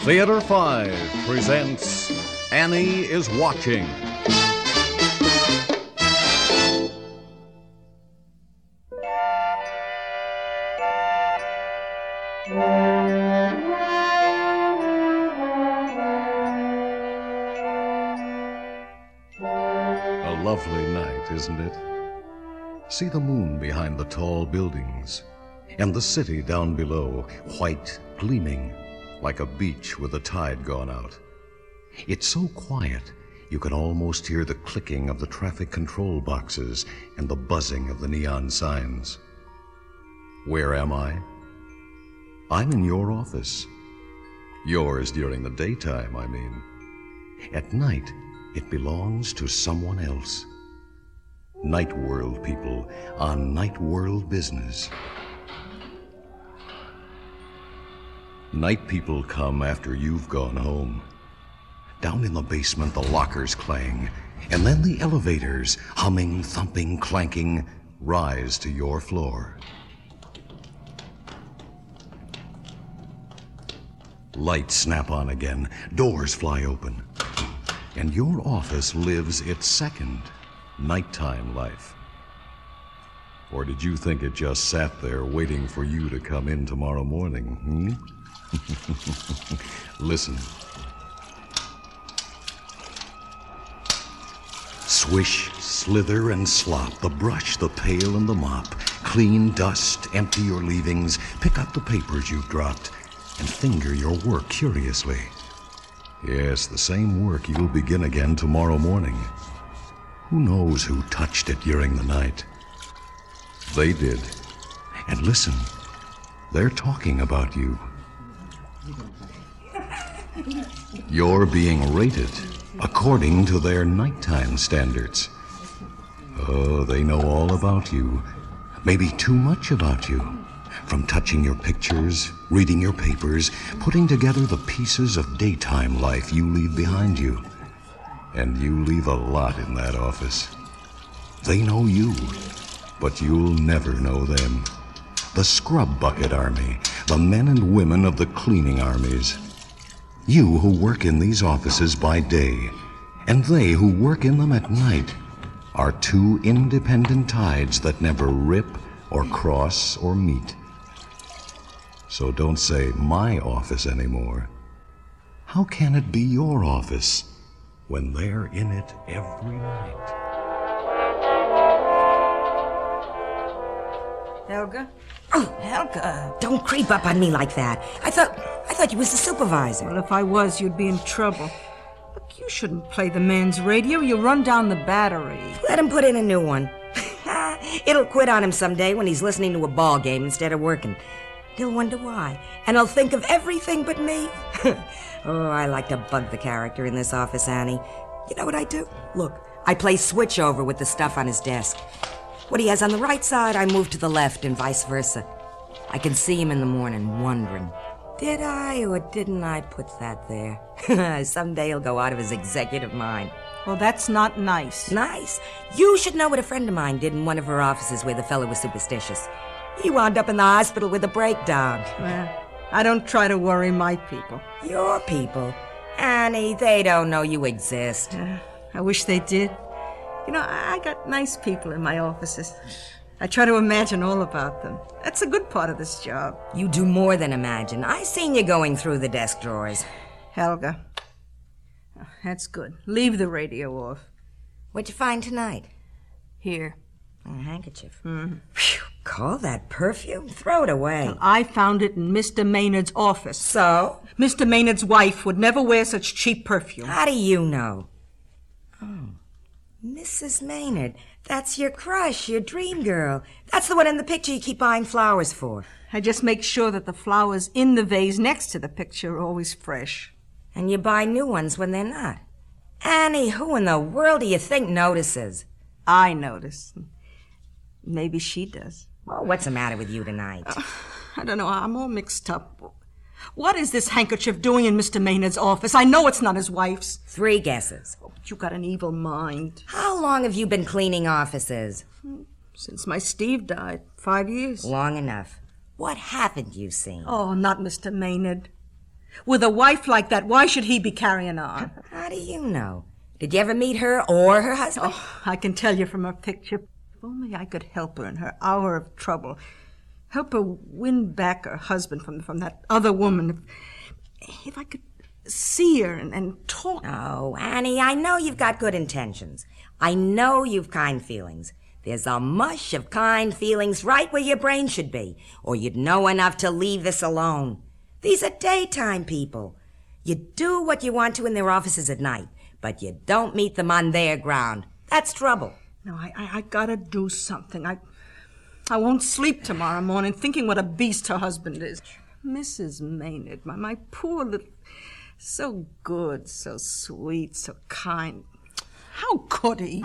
Theater 5 presents Annie is Watching. A lovely night, isn't it? See the moon behind the tall buildings, and the city down below, white, gleaming, like a beach with the tide gone out. It's so quiet, you can almost hear the clicking of the traffic control boxes and the buzzing of the neon signs. Where am I? I'm in your office. Yours during the daytime, I mean. At night, it belongs to someone else. Night world people on night world business. Night people come after you've gone home. Down in the basement, the lockers clang, and then the elevators, humming, thumping, clanking, rise to your floor. Lights snap on again, doors fly open, and your office lives its second nighttime life. Or did you think it just sat there waiting for you to come in tomorrow morning, Listen. Swish, slither, and slop, the brush, the pail, and the mop. Clean, dust, empty your leavings, pick up the papers you've dropped, and finger your work curiously. Yes, the same work you'll begin again tomorrow morning. Who knows who touched it during the night? They did. And listen, they're talking about you. You're being rated according to their nighttime standards. Oh, they know all about you. Maybe too much about you. From touching your pictures, reading your papers, putting together the pieces of daytime life you leave behind you. And you leave a lot in that office. They know you, but you'll never know them. The scrub bucket army, the men and women of the cleaning armies. You who work in these offices by day, and they who work in them at night, are two independent tides that never rip or cross or meet. So don't say my office anymore. How can it be your office when they're in it every night? Helga? Oh, Helga, don't creep up on me like that. I thought you was the supervisor. Well, if I was, you'd be in trouble. Look, you shouldn't play the man's radio. You'll run down the battery. Let him put in a new one. It'll quit on him someday when he's listening to a ball game instead of working. He'll wonder why, and he'll think of everything but me. Oh, I like to bug the character in this office, Annie. You know what I do? Look, I play switch over with the stuff on his desk. What he has on the right side, I move to the left and vice versa. I can see him in the morning wondering, did I or didn't I put that there? Someday he'll go out of his executive mind. Well, that's not nice. Nice? You should know what a friend of mine did in one of her offices where the fellow was superstitious. He wound up in the hospital with a breakdown. Well, I don't try to worry my people. Your people? Annie, they don't know you exist. I wish they did. You know, I got nice people in my offices. I try to imagine all about them. That's a good part of this job. You do more than imagine. I seen you going through the desk drawers. Helga. That's good. Leave the radio off. What'd you find tonight? Here. A handkerchief. Mm-hmm. Phew, call that perfume? Throw it away. Now, I found it in Mr. Maynard's office. So? Mr. Maynard's wife would never wear such cheap perfume. How do you know? Oh. Mrs. Maynard, that's your crush, your dream girl. That's the one in the picture you keep buying flowers for. I just make sure that the flowers in the vase next to the picture are always fresh. And you buy new ones when they're not. Annie, who in the world do you think notices? I notice. Maybe she does. Well, what's the matter with you tonight? I don't know. I'm all mixed up. What is this handkerchief doing in Mr. Maynard's office? I know it's not his wife's. 3 guesses. Oh, you got an evil mind. How long have you been cleaning offices? Since my Steve died. 5 years. Long enough. What haven't you seen? Oh, not Mr. Maynard. With a wife like that, why should he be carrying on? How do you know? Did you ever meet her or her husband? Oh, I can tell you from her picture. If only I could help her in her hour of trouble. Help her win back her husband from that other woman. If I could see her and talk. Oh, Annie, I know you've got good intentions. I know you've kind feelings. There's a mush of kind feelings right where your brain should be, or you'd know enough to leave this alone. These are daytime people. You do what you want to in their offices at night, but you don't meet them on their ground. That's trouble. No, I gotta do something. I won't sleep tomorrow morning thinking what a beast her husband is. Mrs. Maynard, my poor little... So good, so sweet, so kind. How could he?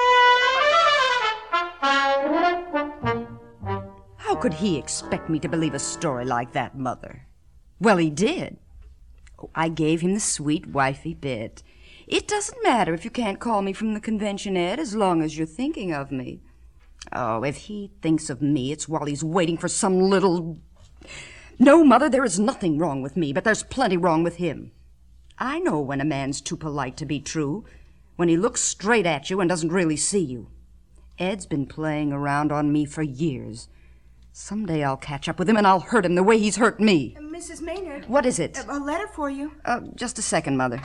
How could he expect me to believe a story like that, Mother? Well, he did. Oh, I gave him the sweet wifey bit. It doesn't matter if you can't call me from the convention, Ed, as long as you're thinking of me. Oh, if he thinks of me, it's while he's waiting for some little... No, Mother, there is nothing wrong with me, but there's plenty wrong with him. I know when a man's too polite to be true, when he looks straight at you and doesn't really see you. Ed's been playing around on me for years. Someday I'll catch up with him and I'll hurt him the way he's hurt me. Mrs. Maynard. What is it? A letter for you. Just a second, Mother.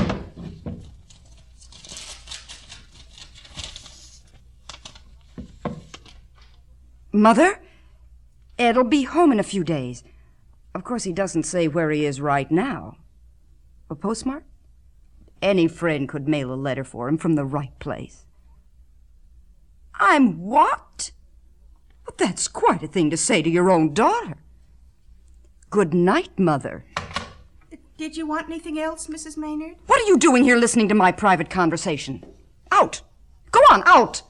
Mother? Ed'll be home in a few days. Of course, he doesn't say where he is right now. A postmark? Any friend could mail a letter for him from the right place. I'm what? Well, that's quite a thing to say to your own daughter. Good night, Mother. Did you want anything else, Mrs. Maynard? What are you doing here listening to my private conversation? Out! Go on, out!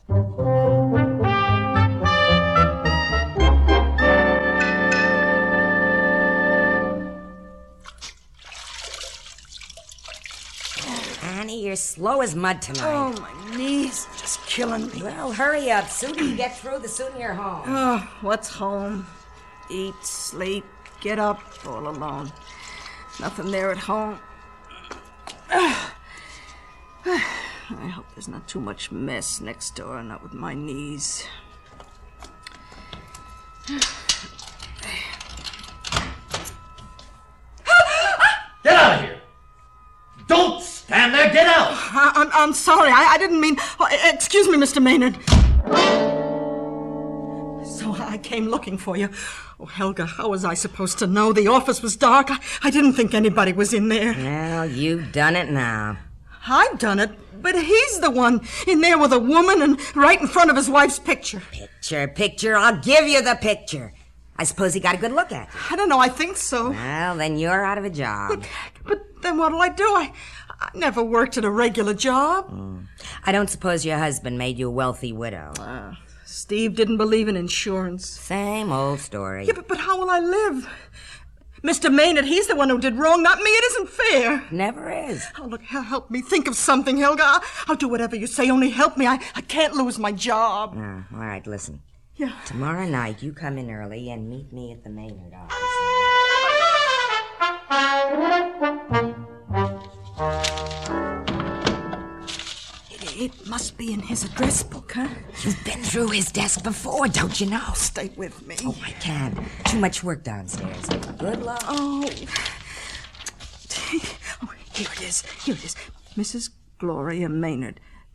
Annie, you're slow as mud tonight. Oh, my knees are just killing me. Well, hurry up. Sooner you get through, the sooner you're home. Oh, what's home? Eat, sleep, get up, all alone. Nothing there at home. I hope there's not too much mess next door, not with my knees. Get out of here! Don't stand there! Get out! I'm sorry. I didn't mean... Oh, excuse me, Mr. Maynard. So I came looking for you. Oh, Helga, how was I supposed to know? The office was dark. I didn't think anybody was in there. Well, you've done it now. I've done it, but he's the one in there with a woman and right in front of his wife's picture. Picture. I'll give you the picture. I suppose he got a good look at you. I don't know. I think so. Well, then you're out of a job. But then what'll I do? I never worked at a regular job. I don't suppose your husband made you a wealthy widow. Steve didn't believe in insurance. Same old story. Yeah, but how will I live? Mr. Maynard, he's the one who did wrong, not me. It isn't fair. Never is. Oh, look, help me think of something, Helga. I'll do whatever you say, only help me. I can't lose my job. All right, listen. Yeah. Tomorrow night, you come in early and meet me at the Maynard office. It must be in his address book, huh? You've been through his desk before, don't you know? Stay with me. Oh, I can't. Too much work downstairs. Good luck. Oh, here it is. Here it is. Mrs. Gloria Maynard,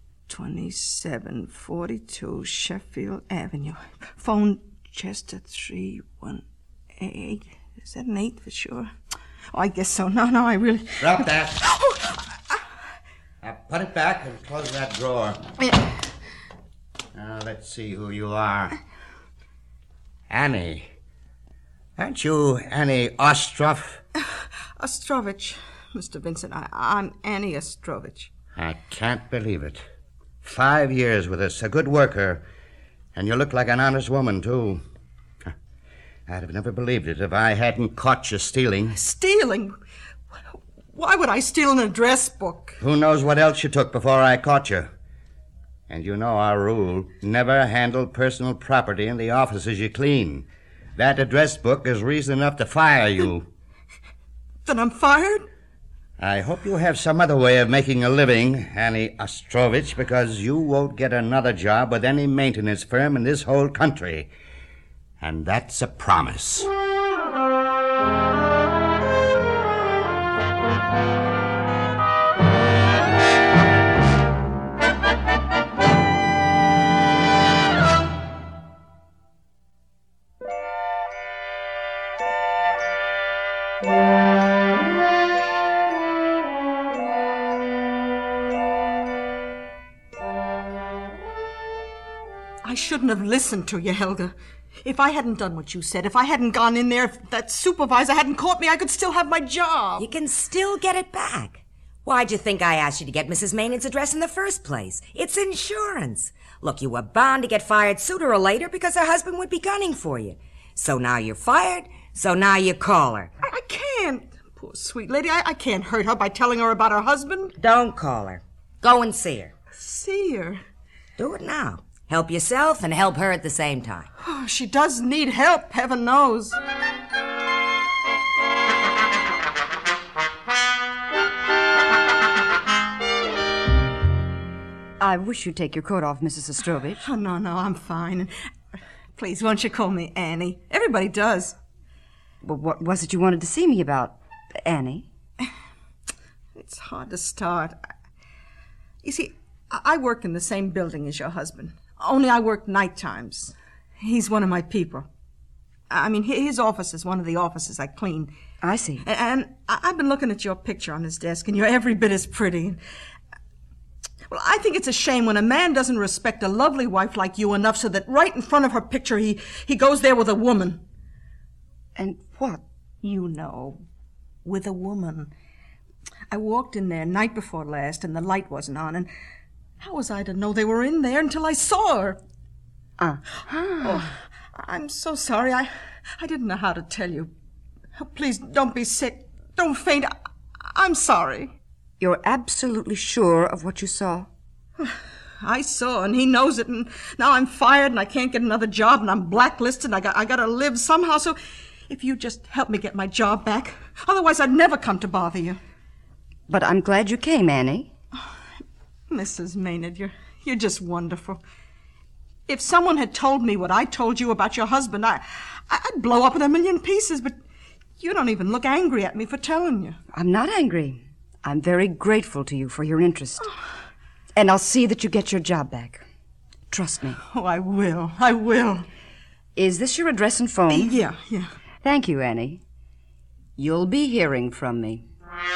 2742 Sheffield Avenue. Phone Chester 318. Is that an 8 for sure? Oh, I guess so. No, I really... Drop that. Now put it back and close that drawer. Now let's see who you are. Annie. Aren't you Annie Ostroff? Ostrovich, Mr. Vincent. I'm Annie Ostrovich. I can't believe it. 5 years with us, a good worker. And you look like an honest woman, too. I'd have never believed it if I hadn't caught you stealing. Stealing? Why would I steal an address book? Who knows what else you took before I caught you? And you know our rule. Never handle personal property in the offices you clean. That address book is reason enough to fire you. Then I'm fired? I hope you have some other way of making a living, Annie Ostrovich, because you won't get another job with any maintenance firm in this whole country. And that's a promise. I shouldn't have listened to you, Helga. If I hadn't done what you said, if I hadn't gone in there, if that supervisor hadn't caught me, I could still have my job. You can still get it back. Why'd you think I asked you to get Mrs. Maynard's address in the first place? It's insurance. Look, you were bound to get fired sooner or later because her husband would be gunning for you. So now you're fired, so now you call her. I can't. Poor sweet lady, I can't hurt her by telling her about her husband. Don't call her. Go and see her. See her? Do it now. Help yourself and help her at the same time. Oh, she does need help, heaven knows. I wish you'd take your coat off, Mrs. Ostrovich. Oh, no, I'm fine. Please, won't you call me Annie? Everybody does. But what was it you wanted to see me about, Annie? It's hard to start. You see, I work in the same building as your husband. Only I work night times. He's one of my people. I mean, his office is one of the offices I clean. I see. And I've been looking at your picture on his desk, and you're every bit as pretty. Well, I think it's a shame when a man doesn't respect a lovely wife like you enough so that right in front of her picture he goes there with a woman. And what? You know, with a woman. I walked in there night before last, and the light wasn't on, and how was I to know they were in there until I saw her? Oh, I'm so sorry. I didn't know how to tell you. Oh, please, don't be sick. Don't faint. I'm sorry. You're absolutely sure of what you saw? I saw, and he knows it, and now I'm fired, and I can't get another job, and I'm blacklisted, and I gotta live somehow, so if you just help me get my job back. Otherwise, I'd never come to bother you. But I'm glad you came, Annie. Mrs. Maynard, you're just wonderful. If someone had told me what I told you about your husband, I'd blow up in a million pieces, but you don't even look angry at me for telling you. I'm not angry. I'm very grateful to you for your interest. And I'll see that you get your job back. Trust me. Oh, I will. Is this your address and phone? Yeah. Thank you, Annie. You'll be hearing from me.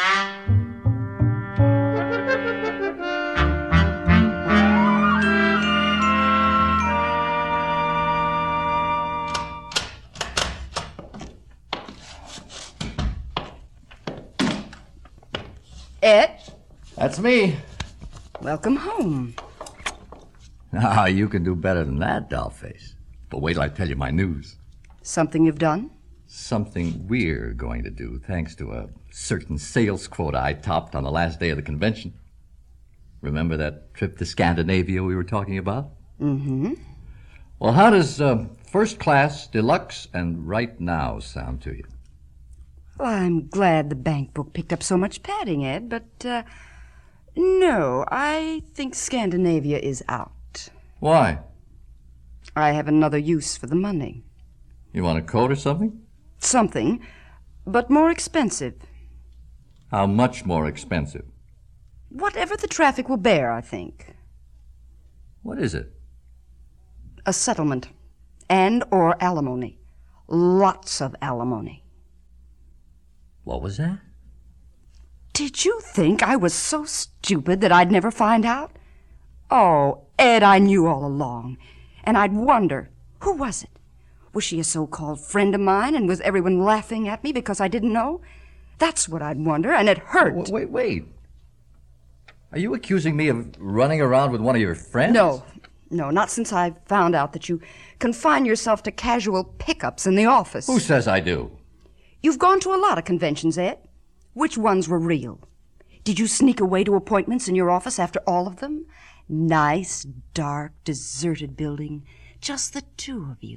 Ed? That's me. Welcome home. Ah, you can do better than that, Dollface. But wait till I tell you my news. Something you've done? Something we're going to do, thanks to a certain sales quota I topped on the last day of the convention. Remember that trip to Scandinavia we were talking about? Mm-hmm. Well, how does first class, deluxe, and right now sound to you? Well, I'm glad the bank book picked up so much padding, Ed, but, no, I think Scandinavia is out. Why? I have another use for the money. You want a coat or something? Something, but more expensive. How much more expensive? Whatever the traffic will bear, I think. What is it? A settlement. And or alimony. Lots of alimony. What was that? Did you think I was so stupid that I'd never find out? Oh, Ed, I knew all along. And I'd wonder, who was it? Was she a so-called friend of mine, and was everyone laughing at me because I didn't know? That's what I'd wonder, and it hurt. Wait. Are you accusing me of running around with one of your friends? No, not since I found out that you confine yourself to casual pickups in the office. Who says I do? You've gone to a lot of conventions, Ed. Which ones were real? Did you sneak away to appointments in your office after all of them? Nice, dark, deserted building. Just the two of you.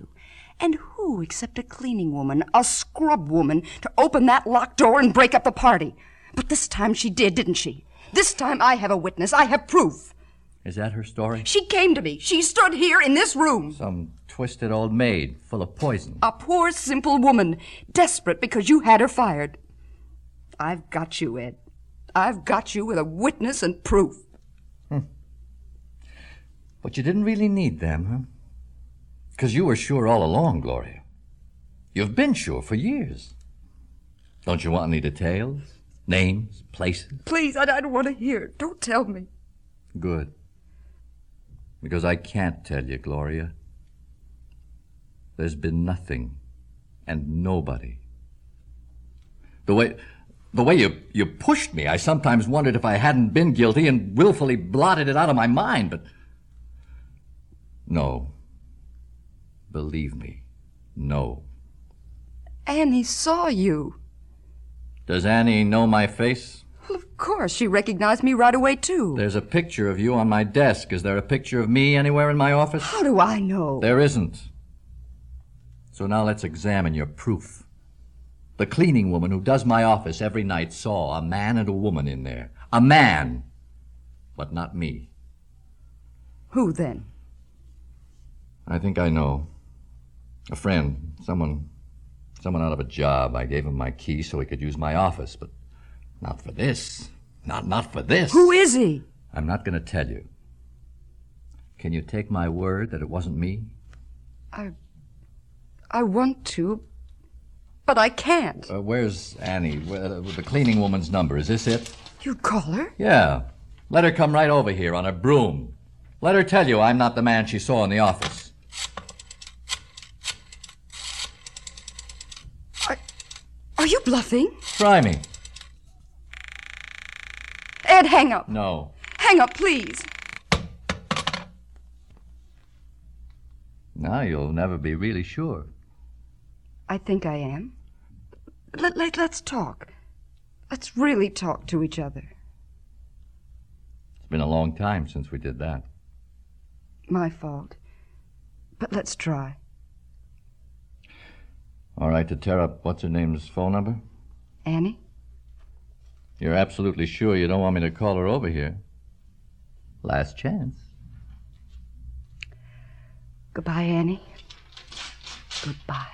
And who except a cleaning woman, a scrub woman, to open that locked door and break up the party? But this time she did, didn't she? This time I have a witness. I have proof. Is that her story? She came to me. She stood here in this room. Some twisted old maid full of poison. A poor, simple woman, desperate because you had her fired. I've got you, Ed. I've got you with a witness and proof. But you didn't really need them, huh? Because you were sure all along, Gloria. You've been sure for years. Don't you want any details? Names? Places? Please, I don't want to hear it. Don't tell me. Good. Because I can't tell you, Gloria. There's been nothing and nobody. The way you pushed me, I sometimes wondered if I hadn't been guilty and willfully blotted it out of my mind, but... No. Believe me, no. Annie saw you. Does Annie know my face? Well, of course. She recognized me right away, too. There's a picture of you on my desk. Is there a picture of me anywhere in my office? How do I know? There isn't. So now let's examine your proof. The cleaning woman who does my office every night saw a man and a woman in there. A man, but not me. Who then? I think I know. A friend, someone out of a job. I gave him my key so he could use my office, but not for this. Not for this. Who is he? I'm not going to tell you. Can you take my word that it wasn't me? I want to, but I can't. Where's Annie? The cleaning woman's number. Is this it? You'd call her? Yeah. Let her come right over here on a broom. Let her tell you I'm not the man she saw in the office. Are you bluffing? Try me. Ed, hang up. No. Hang up, please. Now you'll never be really sure. I think I am. Let's talk. Let's really talk to each other. It's been a long time since we did that. My fault. But let's try. All right, to tear up what's-her-name's phone number? Annie? You're absolutely sure you don't want me to call her over here? Last chance. Goodbye, Annie. Goodbye.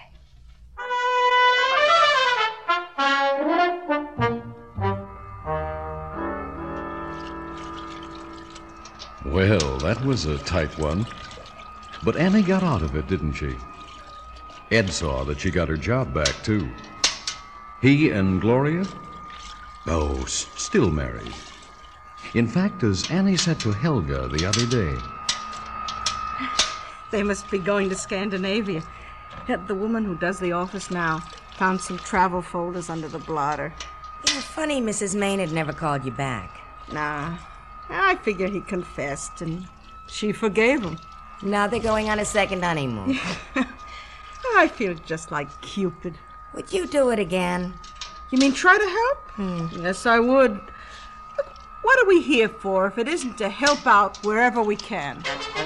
Well, that was a tight one. But Annie got out of it, didn't she? Ed saw that she got her job back, too. He and Gloria? Oh, still married. In fact, as Annie said to Helga the other day... They must be going to Scandinavia. The woman who does the office now found some travel folders under the blotter. Yeah, funny Mrs. Maynard never called you back. Nah, I figure he confessed and she forgave him. Now they're going on a second honeymoon. I feel just like Cupid. Would you do it again? You mean try to help? Yes, I would. But what are we here for if it isn't to help out wherever we can?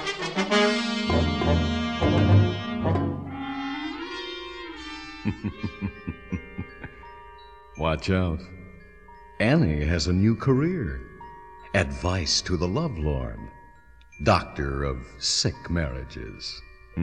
Watch out. Annie has a new career. Advice to the lovelorn. Doctor of sick marriages.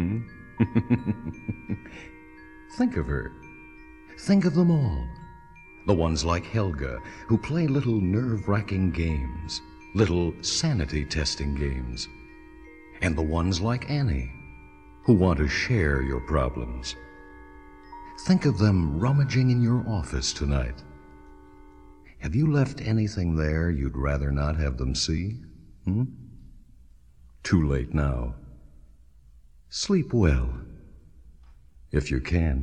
Think of her. Think of them all. The ones like Helga, who play little nerve-wracking games, little sanity-testing games. And the ones like Annie, who want to share your problems. Think of them rummaging in your office tonight. Have you left anything there you'd rather not have them see? Too late now. Sleep well, if you can.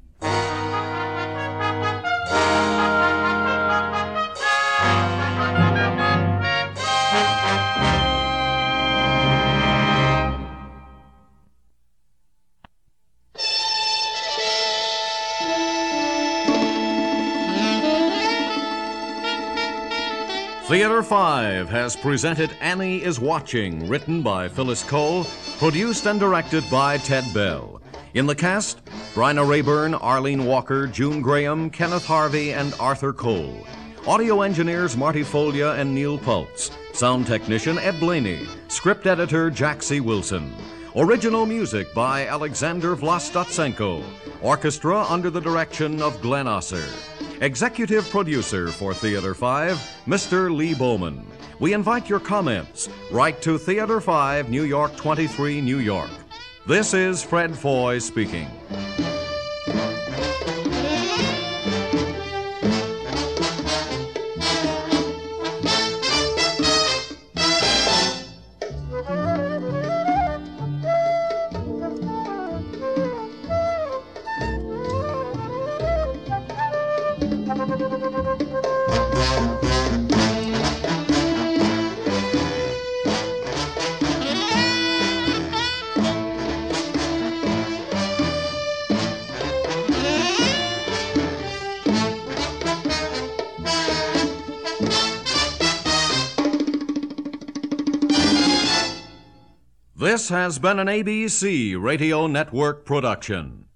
Theater 5 has presented Annie is Watching, written by Phyllis Cole, produced and directed by Ted Bell. In the cast, Bryna Rayburn, Arlene Walker, June Graham, Kenneth Harvey, and Arthur Cole. Audio engineers Marty Folia and Neil Pultz. Sound technician Ed Blaney. Script editor Jack C. Wilson. Original music by Alexander Vlastotsenko. Orchestra under the direction of Glenn Osser. Executive producer for Theater 5, Mr. Lee Bowman. We invite your comments. Write to Theater 5, New York 23, New York. This is Fred Foy speaking. This has been an ABC Radio Network production.